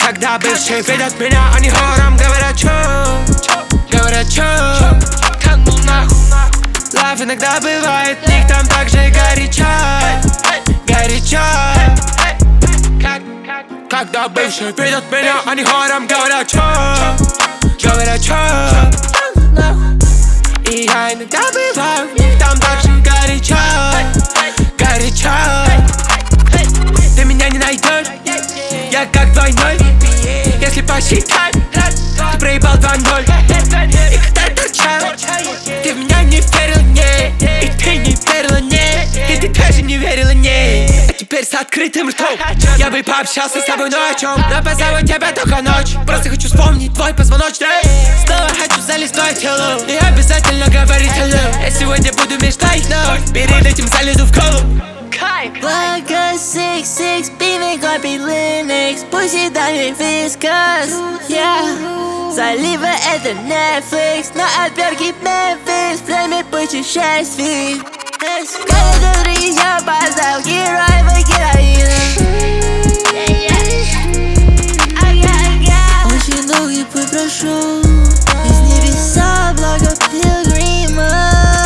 Когда бывшие видят меня, они хором говорят, чё? Говорят, чё? Канул нахуй. Лав иногда бывает, них там так же горячо. Горячо. Когда бывшие видят меня, они хором говорят, чё? Говорят, чё? И я иногда бываю, них там так же горячо. Горячо. Ты меня не найдешь, я как двойной. Если посчитать, ты проебал 2-0. И когда я торчал, ты в меня не верила, не. И ты не верила, не. И ты тоже не верила, не. А теперь с открытым ртом я бы пообщался с тобой, но о чем? Но позову тебя только ночь. Просто хочу вспомнить твой позвоночник. Снова хочу залезть в твое тело и обязательно говорить hello. Я сегодня буду мечтать, но перед этим залезу в колу. Black 6-6, пивен копий Linux. Пусть дальний вискас, yeah. Заливы это Netflix, на отвертке Memphis. Время путешествий. Каждый друзья опоздал, героев героина. Очень долгий путь прошел из небеса, благо пилигрима.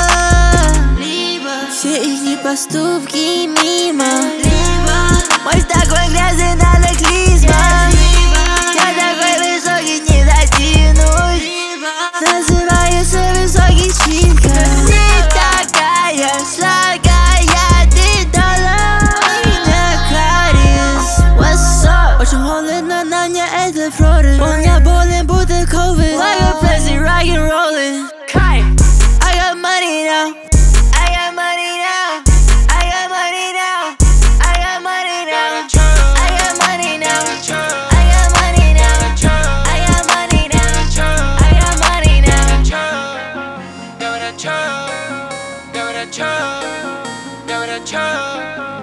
Все их поступки мимо. Мой такой грязный, надо клизма. Я такой высокий, не дотянусь. Называется высокий читка. Ты такая сладкая, ты дала мне кариес. What's up? Очень холодно, на мне это флорид. Он я болен, будто COVID. Like a plastic rock and rollin'. I got money now. I got money now. I got money now. I got money now. I got money now. I got money now. I got money now. I got money now. Говорят, чё? Говорят, чё? Говорят, чё?